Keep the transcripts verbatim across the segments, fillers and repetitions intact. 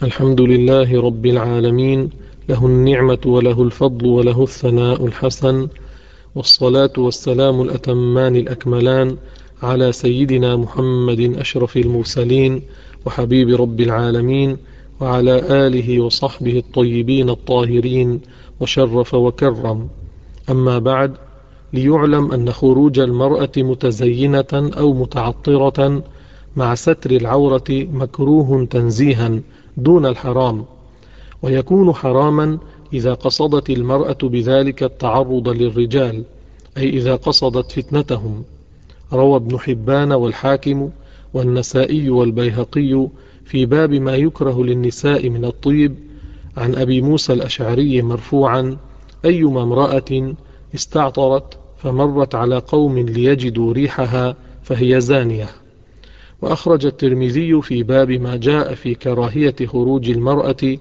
الحمد لله رب العالمين، له النعمة وله الفضل وله الثناء الحسن، والصلاة والسلام الأتمان الأكملان على سيدنا محمد أشرف المرسلين وحبيب رب العالمين، وعلى آله وصحبه الطيبين الطاهرين، وشرف وكرم. أما بعد، ليعلم أن خروج المرأة متزينة أو متعطرة مع ستر العورة مكروه تنزيها دون الحرام، ويكون حراما إذا قصدت المرأة بذلك التعرض للرجال، أي إذا قصدت فتنتهم. روى ابن حبان والحاكم والنسائي والبيهقي في باب ما يكره للنساء من الطيب عن أبي موسى الأشعري مرفوعا: أيما امرأة استعطرت فمرت على قوم ليجدوا ريحها فهي زانية. وأخرج الترمذي في باب ما جاء في كراهية خروج المرأة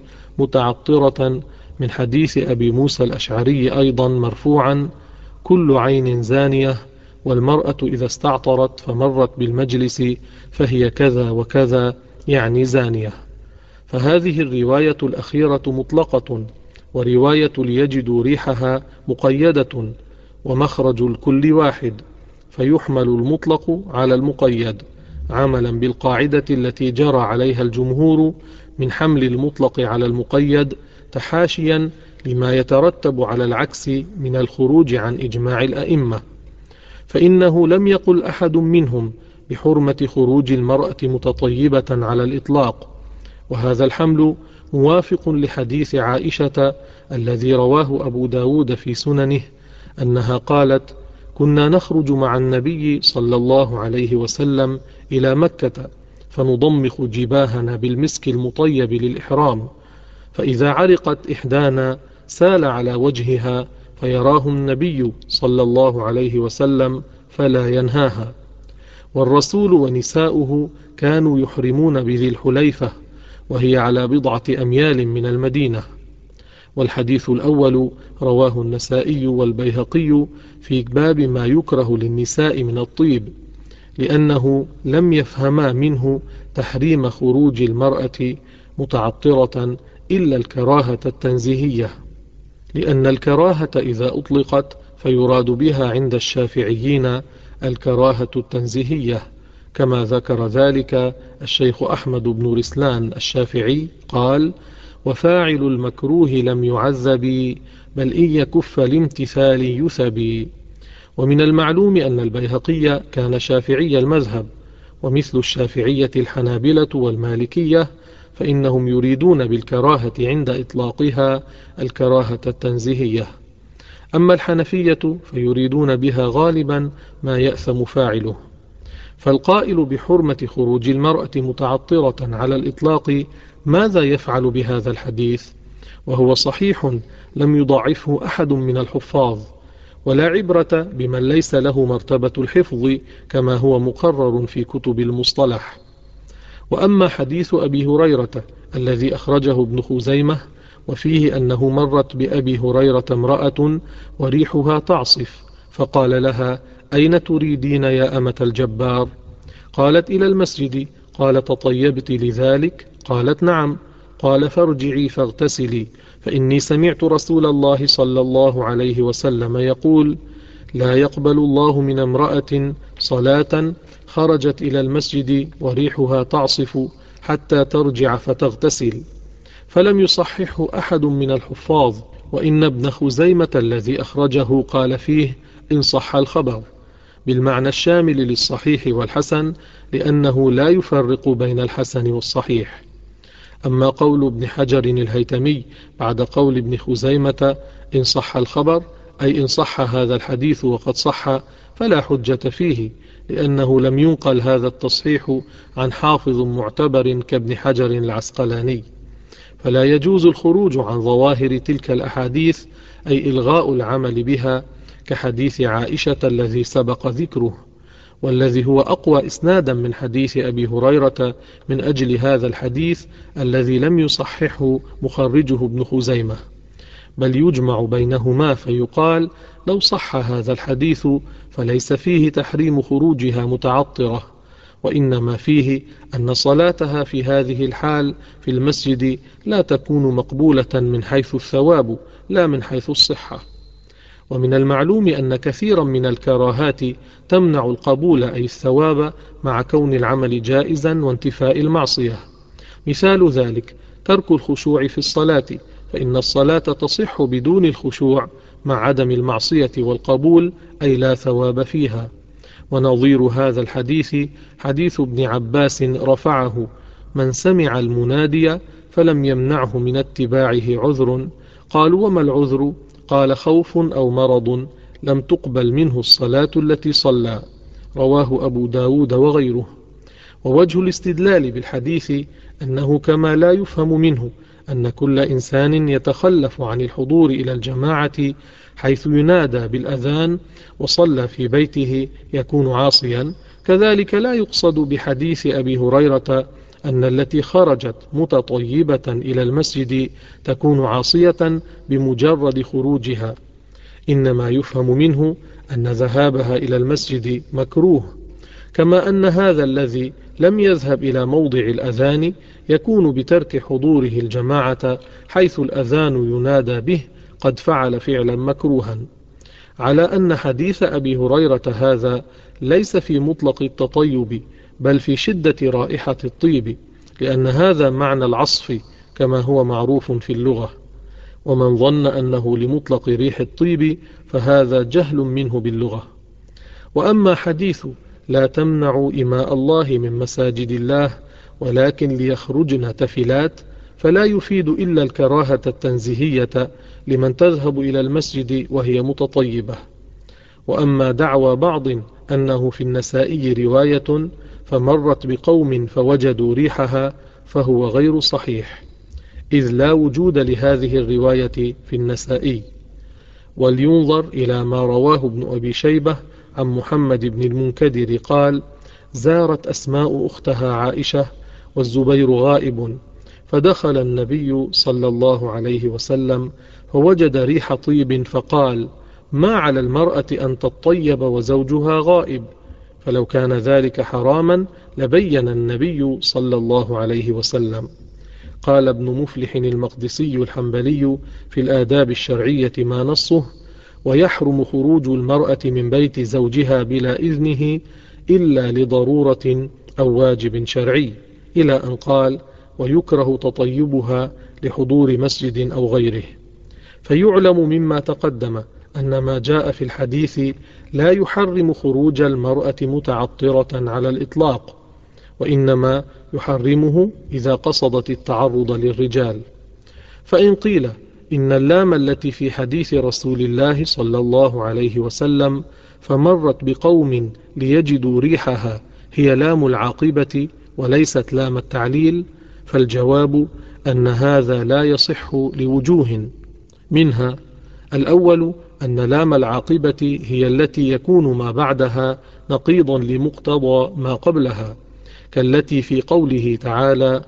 متعطرة من حديث أبي موسى الأشعري أيضا مرفوعا: كل عين زانية، والمرأة إذا استعطرت فمرت بالمجلس فهي كذا وكذا، يعني زانية. فهذه الرواية الأخيرة مطلقة، ورواية ليجدوا ريحها مقيدة، ومخرج الكل واحد، فيحمل المطلق على المقيد عملا بالقاعدة التي جرى عليها الجمهور من حمل المطلق على المقيد، تحاشيا لما يترتب على العكس من الخروج عن إجماع الأئمة. فإنه لم يقل أحد منهم بحرمة خروج المرأة متطيبة على الإطلاق، وهذا الحمل موافق لحديث عائشة الذي رواه أبو داود في سننه أنها قالت: كنا نخرج مع النبي صلى الله عليه وسلم إلى مكة فنضمخ جباهنا بالمسك المطيب للإحرام، فإذا عرقت إحدانا سال على وجهها فيراه النبي صلى الله عليه وسلم فلا ينهاها. والرسول ونساؤه كانوا يحرمون بذي الحليفة، وهي على بضعة أميال من المدينة. والحديث الأول رواه النسائي والبيهقي في باب ما يكره للنساء من الطيب، لأنه لم يفهما منه تحريم خروج المرأة متعطرة إلا الكراهة التنزيهية، لأن الكراهة إذا أطلقت فيراد بها عند الشافعيين الكراهة التنزيهية، كما ذكر ذلك الشيخ أحمد بن رسلان الشافعي قال: وفاعل المكروه لم يعذب، بل إن يكف الامتثال يثب. ومن المعلوم أن البيهقي كان شافعي المذهب، ومثل الشافعية الحنابلة والمالكية، فإنهم يريدون بالكراهة عند إطلاقها الكراهة التنزيهية. أما الحنفية فيريدون بها غالبا ما يأثم فاعله. فالقائل بحرمة خروج المرأة متعطرة على الإطلاق ماذا يفعل بهذا الحديث؟ وهو صحيح لم يضعفه أحد من الحفاظ، ولا عبرة بمن ليس له مرتبة الحفظ كما هو مقرر في كتب المصطلح. وأما حديث أبي هريرة الذي أخرجه ابن خزيمة وفيه أنه مرت بأبي هريرة امرأة وريحها تعصف، فقال لها: أين تريدين يا أمة الجبار؟ قالت: إلى المسجد. قال: تطيبت لذلك؟ قالت: نعم. قال: فارجعي فاغتسلي، فإني سمعت رسول الله صلى الله عليه وسلم يقول: لا يقبل الله من امرأة صلاة خرجت إلى المسجد وريحها تعصف حتى ترجع فتغتسل. فلم يصححه أحد من الحفاظ، وإن ابن خزيمة الذي أخرجه قال فيه: إن صح الخبر، بالمعنى الشامل للصحيح والحسن، لأنه لا يفرق بين الحسن والصحيح. أما قول ابن حجر الهيتمي بعد قول ابن خزيمة إن صح الخبر، أي إن صح هذا الحديث وقد صح، فلا حجة فيه، لأنه لم ينقل هذا التصحيح عن حافظ معتبر كابن حجر العسقلاني. فلا يجوز الخروج عن ظواهر تلك الأحاديث، أي إلغاء العمل بها، كحديث عائشة الذي سبق ذكره، والذي هو أقوى إسنادا من حديث أبي هريرة من أجل هذا الحديث الذي لم يصححه مخرجه ابن خزيمة، بل يجمع بينهما فيقال: لو صح هذا الحديث فليس فيه تحريم خروجها متعطرة، وإنما فيه أن صلاتها في هذه الحال في المسجد لا تكون مقبولة من حيث الثواب لا من حيث الصحة. ومن المعلوم أن كثيرا من الكراهات تمنع القبول أي الثواب مع كون العمل جائزا وانتفاء المعصية. مثال ذلك ترك الخشوع في الصلاة، فإن الصلاة تصح بدون الخشوع مع عدم المعصية والقبول أي لا ثواب فيها. ونظير هذا الحديث حديث ابن عباس رفعه: من سمع المنادي فلم يمنعه من اتباعه عذر. قالوا: وما العذر؟ قال: خوف أو مرض لم تقبل منه الصلاة التي صلى. رواه أبو داود وغيره. ووجه الاستدلال بالحديث أنه كما لا يفهم منه أن كل إنسان يتخلف عن الحضور إلى الجماعة حيث ينادى بالأذان وصلى في بيته يكون عاصيا، كذلك لا يقصد بحديث أبي هريرة أن التي خرجت متطيبة إلى المسجد تكون عاصية بمجرد خروجها، إنما يفهم منه أن ذهابها إلى المسجد مكروه، كما أن هذا الذي لم يذهب إلى موضع الأذان يكون بترك حضوره الجماعة حيث الأذان ينادى به قد فعل فعلا مكروها، على أن حديث أبي هريرة هذا ليس في مطلق التطيب بل في شدة رائحة الطيب، لأن هذا معنى العصف كما هو معروف في اللغة. ومن ظن أنه لمطلق ريح الطيب فهذا جهل منه باللغة. وأما حديث لا تمنعوا إماء الله من مساجد الله ولكن ليخرجن تفلات فلا يفيد إلا الكراهة التنزيهية لمن تذهب إلى المسجد وهي متطيبة. وأما دعوى بعض أنه في النسائي رواية فمرت بقوم فوجدوا ريحها فهو غير صحيح، إذ لا وجود لهذه الرواية في النسائي. ولينظر إلى ما رواه ابن أبي شيبة عن محمد بن المنكدر قال: زارت أسماء أختها عائشة والزبير غائب، فدخل النبي صلى الله عليه وسلم فوجد ريح طيب فقال: ما على المرأة أن تطيب وزوجها غائب، فلو كان ذلك حراما لبين النبي صلى الله عليه وسلم. قال ابن مفلح المقدسي الحنبلي في الآداب الشرعية ما نصه: ويحرم خروج المرأة من بيت زوجها بلا إذنه إلا لضرورة أو واجب شرعي، إلى أن قال: ويكره تطيبها لحضور مسجد أو غيره. فيعلم مما تقدم أن ما جاء في الحديث لا يحرم خروج المرأة متعطرة على الإطلاق، وإنما يحرمه إذا قصدت التعرض للرجال. فإن قيل إن اللام التي في حديث رسول الله صلى الله عليه وسلم فمرت بقوم ليجدوا ريحها هي لام العاقبة وليست لام التعليل، فالجواب أن هذا لا يصح لوجوه، منها: الأول أن لام العاقبة هي التي يكون ما بعدها نقيضا لمقتضى ما قبلها، كالتي في قوله تعالى: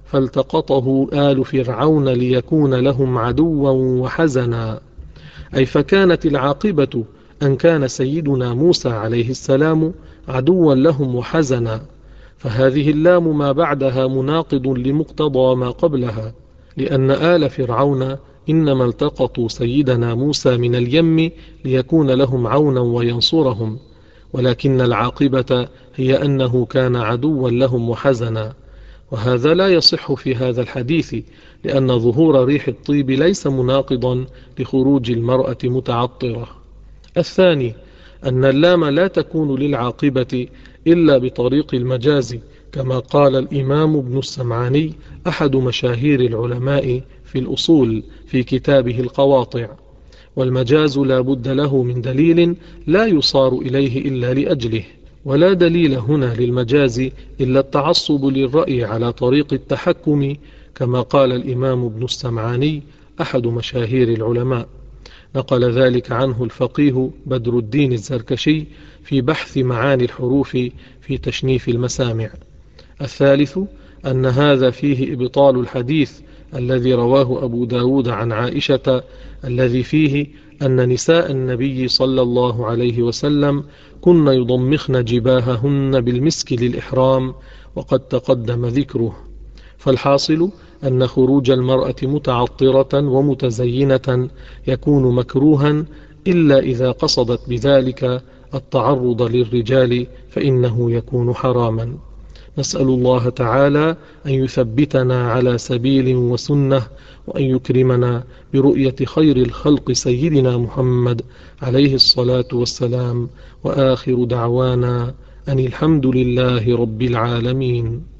فالتقطه آل فرعون ليكون لهم عدوا وحزنا، أي فكانت العاقبة أن كان سيدنا موسى عليه السلام عدوا لهم وحزنا، فهذه اللام ما بعدها مناقض لمقتضى ما قبلها، لأن آل فرعون إنما التقطوا سيدنا موسى من اليم ليكون لهم عونا وينصرهم، ولكن العاقبة هي أنه كان عدوا لهم وحزنا، وهذا لا يصح في هذا الحديث، لأن ظهور ريح الطيب ليس مناقضا لخروج المرأة متعطرة. الثاني أن اللام لا تكون للعاقبة إلا بطريق المجاز، كما قال الإمام ابن السمعاني أحد مشاهير العلماء في الأصول في كتابه القواطع: والمجاز لا بد له من دليل لا يصار إليه إلا لأجله، ولا دليل هنا للمجاز إلا التعصب للرأي على طريق التحكم، كما قال الإمام ابن السمعاني أحد مشاهير العلماء. نقل ذلك عنه الفقيه بدر الدين الزركشي في بحث معاني الحروف في تشنيف المسامع. الثالث أن هذا فيه إبطال الحديث الذي رواه أبو داود عن عائشة، الذي فيه أن نساء النبي صلى الله عليه وسلم كن يضمخن جباههن بالمسك للإحرام، وقد تقدم ذكره. فالحاصل أن خروج المرأة متعطرة ومتزينة يكون مكروها إلا إذا قصدت بذلك التعرض للرجال، فإنه يكون حراما. نسأل الله تعالى أن يثبتنا على سبيل وسنة، وأن يكرمنا برؤية خير الخلق سيدنا محمد عليه الصلاة والسلام. وآخر دعوانا أن الحمد لله رب العالمين.